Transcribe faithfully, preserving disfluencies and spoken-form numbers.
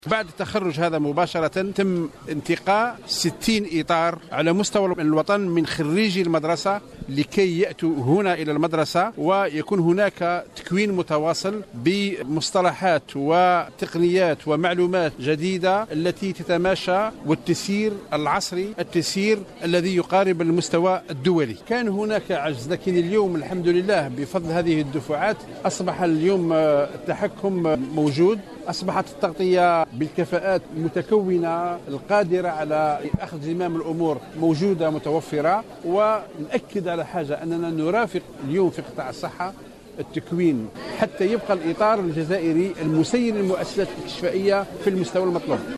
بعد التخرج هذا مباشرة تم انتقاء ستين إطار على مستوى الوطن من خريجي المدرسة لكي يأتوا هنا إلى المدرسة ويكون هناك تكوين متواصل بمصطلحات وتقنيات ومعلومات جديدة التي تتماشى والتسيير العصري، التسيير الذي يقارب المستوى الدولي. كان هناك عجز، لكن اليوم الحمد لله بفضل هذه الدفعات أصبح اليوم التحكم موجود، أصبحت التغطية بالكفاءات المتكونة القادرة على أخذ زمام الأمور موجودة متوفرة. ونأكد على حاجة أننا نرافق اليوم في قطاع الصحة التكوين حتى يبقى الإطار الجزائري المسير للمؤسسات الاستشفائية في المستوى المطلوب.